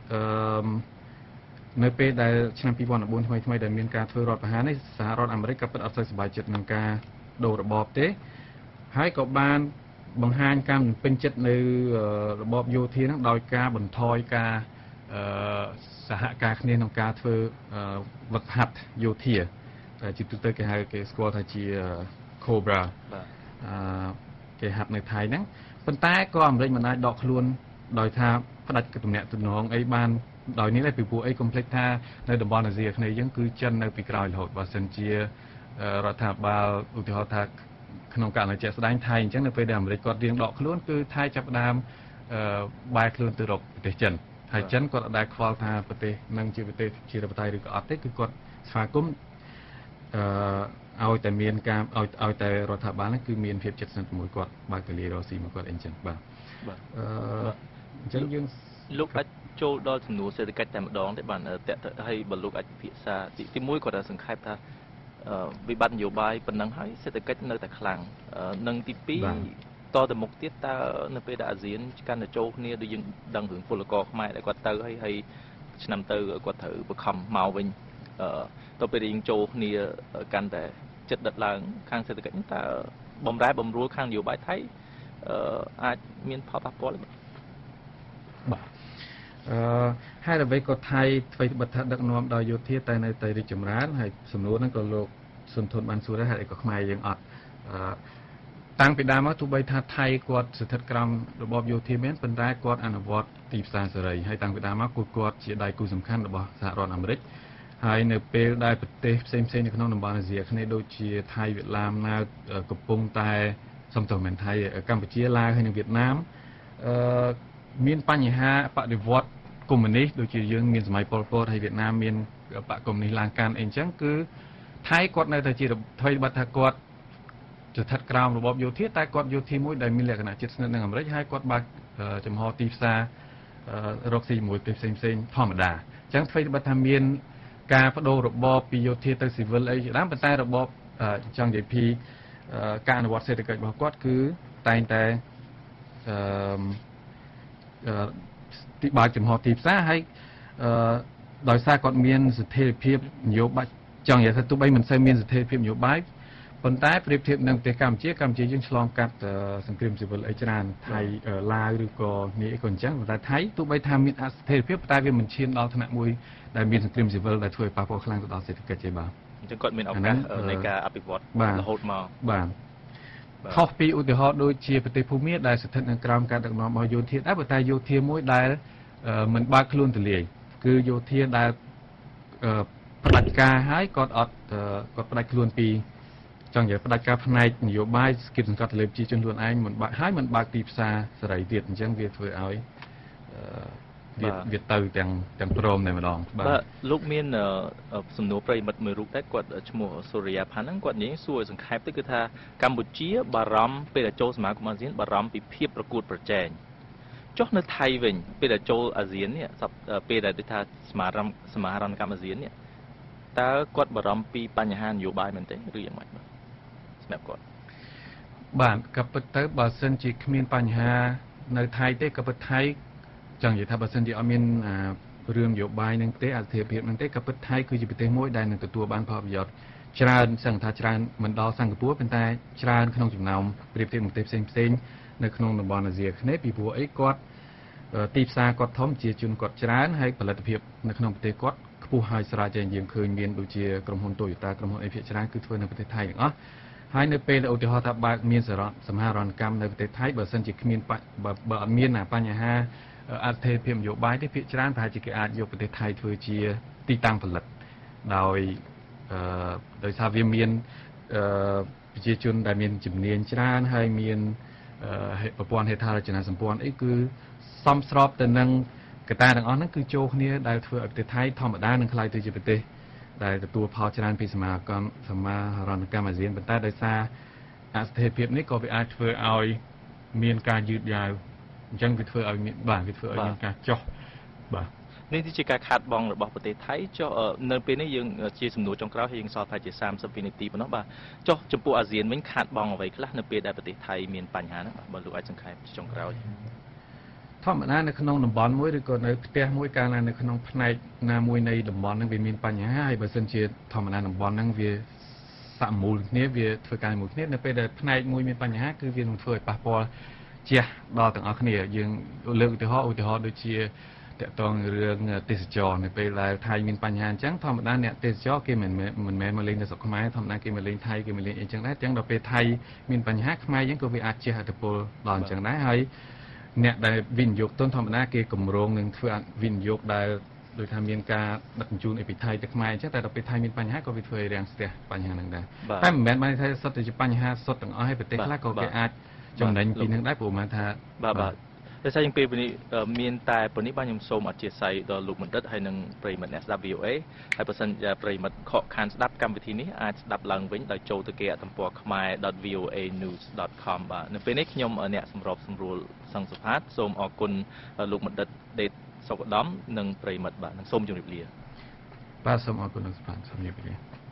អឺនៅពេលដែលឆ្នាំពីរពាន់ដប់បួនថ្មីថ្មីដែលមានការធ្វើរដ្ឋប្រហារនេះសហរដ្ឋអាមេរិកក៏ពិតអត់សូវសប្បាយចិត្តនឹងការដូររបបទេហើយក៏បានបង្ហាញការមិនពេញចិត្តនៅរបបយោធាហ្នឹងដោយការបន្ថយការអឺសហការគ្នាក្នុងការធ្វើវឹកហាត់យោធាតែជាទូទៅគេហៅគេស្គាល់ថាជា Cobra បាទអឺគេហាត់នៅថៃហ្នឹងប៉ុន្តែក៏អាមេរិកមិនអាចដកខ្លួនដោយថាផ្ដាច់ទំនាក់ទំនងអីបានដោយនេះដែរពីព្រោះអីកុំភ្លេចថានៅតំបន់អាស៊ីអាគ្នេយ៍យើងគឺចិននៅពីក្រោយរហូតបើសិនជារដ្ឋាភិបាលឧទាហរណ៍ថាក្នុងករណីជាក់ស្ដែងថៃអញ្ចឹងនៅពេលដែលអាមេរិកគាត់រៀងដកខ្លួនគឺថៃចាប់ផ្ដើមបែរខ្លួនទៅរកប្រទេសចិនហើយចិនគាត់អត់ដែលខ្វល់ថាប្រទេសនឹងជាប្រទេសជារដ្ឋបតីឬក៏អត់ទេគឺគាត់ស្វាគមន៍អឺឲ្យតែមានការឲ្យឲ្យតែរដ្ឋាភិបាលហ្នឹងគឺមានភាពជិតស្និទ្ធជាមួយគាត់បើកកលីរស៊ីមកគាត់អីចឹងបាទបាទអឺអញ្ចឹងយើងលោកអាចចូលដល់ចំនួនសេដ្ឋកិច្ចតែម្ដងទេបាទតើហើយបើលោកអាចពិភាក្សាទីមួយគាត់ថាសង្ខេបថាវិបត្តិនយោបាយប៉ុណ្ណឹងហើយសេដ្ឋកិច្ចនៅតែខ្លាំងនិងទីពីរតទៅមុខទៀតតើនៅពេលដែលអាស៊ានកាន់តែចូលគ្នាដូចយើងដឹងរឿងពលករខ្មែរដែលគាត់ទៅហើយហើយឆ្នាំទៅគាត់ត្រូវបង្ខំមកវិញតទៅពេលដែលយើងចូលគ្នាកាន់តែចិត្តដិតឡើងខាងសេដ្ឋកិច្ចតើបំរែបំរួលខាងនយោបាយថៃអាចមានផលប៉ះពាល់ទេបាទអឺហើយអ្វីក៏ថៃធ្វើបិទថាដឹកនាំដោយយោធាតែនៅតែរីកចម្រើនហើយសំណួរហ្នឹងក៏លោកសុនធនបានសួរដែរហើយក៏ខ្មែរយើងអត់អឺតាំងពីដើមមកទោះបីថាថៃគាត់ស្ថិតក្រោមរបបយោធាមែនប៉ុន្តែគាត់អនុវត្តទីផ្សារសេរីហើយតាំងពីដើមមកគឺគាត់ជាដៃគូសំខាន់របស់សហរដ្ឋអាមេរិកហើយនៅពេលដែលប្រទេសផ្សេងផ្សេងនៅក្នុងតំបន់អាស៊ីអាគ្នេយ៍ដូចជាថៃវៀតណាមឡាវកំពុងតែសំទោសមិនថៃកម្ពុជាឡាវហើយនិងវៀតណាមអឺមានបញ្ហាបដិវត្តកុម្មុយនីសដូចជាយើងមានសម័យប៉ុលពតហើយវៀតណាមមានបកកុម្មុយនីសឡើងកាន់អីចឹងគឺថៃគាត់នៅតែជាថ្មីបាត់ថាគាត់ស្ថិតក្រោមរបបយោធាតែគាត់យោធាមួយដែលមានលក្ខណៈជិតស្និទ្ធនឹងអាមេរិកហើយគាត់បើកចំហទីផ្សាររកស៊ីជាមួយប្រទេសផ្សេងផ្សេងធម្មតាអញ្ចឹងថ្មីបាត់ថាមានការបដូររបបពីយោធាទៅស៊ីវិលអីជាដើមប៉ុន្តែរបបចង់និយាយពីការអនុវត្តសេដ្ឋកិច្ចរបស់គាត់គឺតែងតែអឺទីបើកចំហទីផ្សារហើយអឺដោយសារគាត់មានស្ថិរភាពនយោបាយចង់និយាយថាទោះបីមិនសូវមានស្ថិរភាពនយោបាយប៉ុន្តែប្រៀបធៀបនឹងប្រទេសកម្ពុជាកម្ពុជាយើងឆ្លងកាត់សង្គ្រាមស៊ីវិលអីច្រើនថៃឡាវឬក៏នេះអីក៏អញ្ចឹងប៉ុន្តែថៃទោះបីថាមានអស្ថិរភាពតែវាមិនឈានដល់ថ្នាក់មួយដែលមានសង្គ្រាមស៊ីវិលដែលធ្វើឲ្យប៉ះពាល់ខ្លាំងទៅដល់សេដ្ឋកិច្ចទេបាទអញ្ចឹងគាត់មានឱកាសនៃការអភិវឌ្ឍរហូតមកបាទខុសពីឧទាហរណ៍ដូចជាប្រទេសភូមាដែលស្ថិតនៅក្រោមការដឹកនាំរបស់យោធាដែរប៉ុន្តែយោធាមួយដែលមិនបើកខ្លួនទូលាយគឺយោធាដែលផ្ដាច់ការហើយគាត់អត់គាត់ផ្ដាច់ខ្លួនពីចង់និយាយផ្ដាច់ការផ្នែកនយោបាយគិតសង្កត់ទៅលើប្រជាជនខ្លួនឯងមិនបើកហើយមិនបើកទីផ្សារសេរីទៀតអញ្ចឹងវាធ្វើឲ្យវាវាទៅទាំងទាំងព្រមតែម្ដងបាទលោកមានសំណួរប្រិមិត្តមួយរូបដែរគាត់ឈ្មោះសូរិយាផាន់ហ្នឹងគាត់និយាយសួរឲ្យសង្ខេបទៅគឺថាកម្ពុជាបារម្ភពេលដែលចូលសមាគមអាស៊ានបារម្ភពីភាពប្រកួតប្រជែងចុះនៅថៃវិញពេលដែលចូលអាស៊ាននេះពេលដែលគេថាសមារំសមារណកម្មអាស៊ាននេះតើគាត់បារម្ភពីបញ្ហានយោបាយមែនទេឬយ៉ាងម៉េចបាទសម្រាប់គាត់បាទក៏ពិតទៅបើសិនជាគ្មានបញ្ហានៅថៃទេក៏ពិតថៃចង់និយាយថាបើសិនជាអត់មានរឿងនយោបាយនឹងទេអធិភាពនឹងទេក៏ពិតថៃគឺជាប្រទេសមួយដែលនឹងទទួលបានផលប្រយោជន៍ច្រើនសឹងថាច្រើនមិនដល់សិង្ហបុរីប៉ុន្តែច្រើនក្នុងចំណោមប្រៀបធៀបនឹងប្រទេសផ្សេងផ្សេងនៅក្នុងតំបន់អាស៊ីអាគ្នេយ៍ពីព្រោះអីគាត់ទីផ្សារគាត់ធំជាជនគាត់ច្រើនហើយផលិតភាពនៅក្នុងប្រទេសគាត់ខ្ពស់ហើយស្រាវជ្រាវយើងឃើញមានដូចជាក្រុមហ៊ុន Toyota ក្រុមហ៊ុនអីភាគច្រើនគឺធ្វើនៅប្រទេសថៃទាំងអស់ហើយនៅពេលឧទាហរណ៍ថាបើកមានសារៈសម្ហារណកម្មនៅប្រទេសថៃបើសិនជាគ្មានបើអត់មានបញ្ហាអត្ថិភាពនយោបាយទេភាគច្រើនប្រហែលជាគេអាចយកប្រទេសថៃធ្វើជាទីតាំងផលិតដោយអឺដោយសារវាមានអឺប្រជាជនដែលមានជំនាញច្រើនហើយមានប្រព័ន្ធហេដ្ឋារចនាសម្ព័ន្ធអីគឺសមស្របទៅនឹងកត្តាទាំងអស់ហ្នឹងគឺចូលគ្នាដែលធ្វើឲ្យប្រទេសថៃធម្មតានឹងក្លាយទៅជាប្រទេសដែលទទួលផលច្រើនពីសមាគមសមារណកម្មអាស៊ានប៉ុន្តែដោយសារអស្ថិរភាពនេះក៏វាអាចធ្វើឲ្យមានការយឺតយ៉ាវអញ្ចឹងវាធ្វើឲ្យមានបាទវាធ្វើឲ្យមានការចុះបាទនេះជាការខាតបង់របស់ប្រទេសថៃចុះនៅពេលនេះយើងជាសំណួរចុងក្រោយហើយយើងសល់តែជាសាមសិបវិនាទីប៉ុណ្ណោះបាទចុះចំពោះអាស៊ានវិញខាតបង់អ្វីខ្លះនៅពេលដែលប្រទេសថៃមានបញ្ហាហ្នឹងបាទបើលោកអាចសង្ខេបចុងក្រោយធម្មតានៅក្នុងតំបន់មួយឬក៏នៅផ្ទះមួយកាលណានៅក្នុងផ្នែកណាមួយនៃតំបន់ហ្នឹងវាមានបញ្ហាហើយបើសិនជាធម្មតាតំបន់ហ្នឹងវាសមូលគ្នាវាធ្វើការមួយគ្នានៅពេលដែលផ្នែកមួយមានបញ្ហាគឺវានឹងធ្វើឲ្យប៉ះពាល់ជះដល់ទាំងអស់គ្នាយើងលើកឧទាហរណ៍ឧទាហរណ៍ដូចជាតកតងរឿងទេសចរនៅពេលដែលថៃមានបញ្ហាអញ្ចឹងធម្មតាអ្នកទេសចរគេមិនមិនមែនមកលេងនៅស្រុកខ្មែរធម្មតាគេមកលេងថៃគេមកលេងអីចឹងដែរទាំងដល់ពេលថៃមានបញ្ហាខ្មែរយើងក៏វាអាចជះឥទ្ធិពលដល់អញ្ចឹងដែរហើយអ្នកដែលវិនិយោគទុនធម្មតាគេកម្រងនឹងធ្វើវិនិយោគដែលដោយថាមានការដឹកជញ្ជូនពីថៃទៅខ្មែរអញ្ចឹងតែដល់ពេលថៃមានបញ្ហាក៏វាធ្វើឲ្យរាំងស្ទះបញ្ហាហ្នឹងដែរតែមិនមែនបានថាសុទ្ធតែជាបញ្ហាសុទ្ធទាំងអស់ហើយប្រទេសខ្លះក៏គេអាចចំណេញពីនឹងដែរព្រោះមកថាបាទបាទដោយសារយើងពេលនេះមានតែប៉ុណ្នេះបាទខ្ញុំសូមអធិស្ឋានដល់លោកបណ្ឌិតហើយនិងប្រិយមិត្តអ្នកស្ដាប់ វី អូ អេ ហើយបើសិនជាប្រិយមិត្តខកខានស្ដាប់កម្មវិធីនេះអាចស្ដាប់ឡើងវិញដោយចូលទៅគេហទំព័រ khmer dot v o a news dot com បាទនៅពេលនេះខ្ញុំអ្នកសម្របសម្រួលសង្ឃសុផាតសូមអរគុណលោកបណ្ឌិតដេតសុកឧត្តមនិងប្រិយមិត្តបាទនិងសូមជម្រាបលាបាទសូមអរគុណលោកសុផាតសូមជម្រាបលា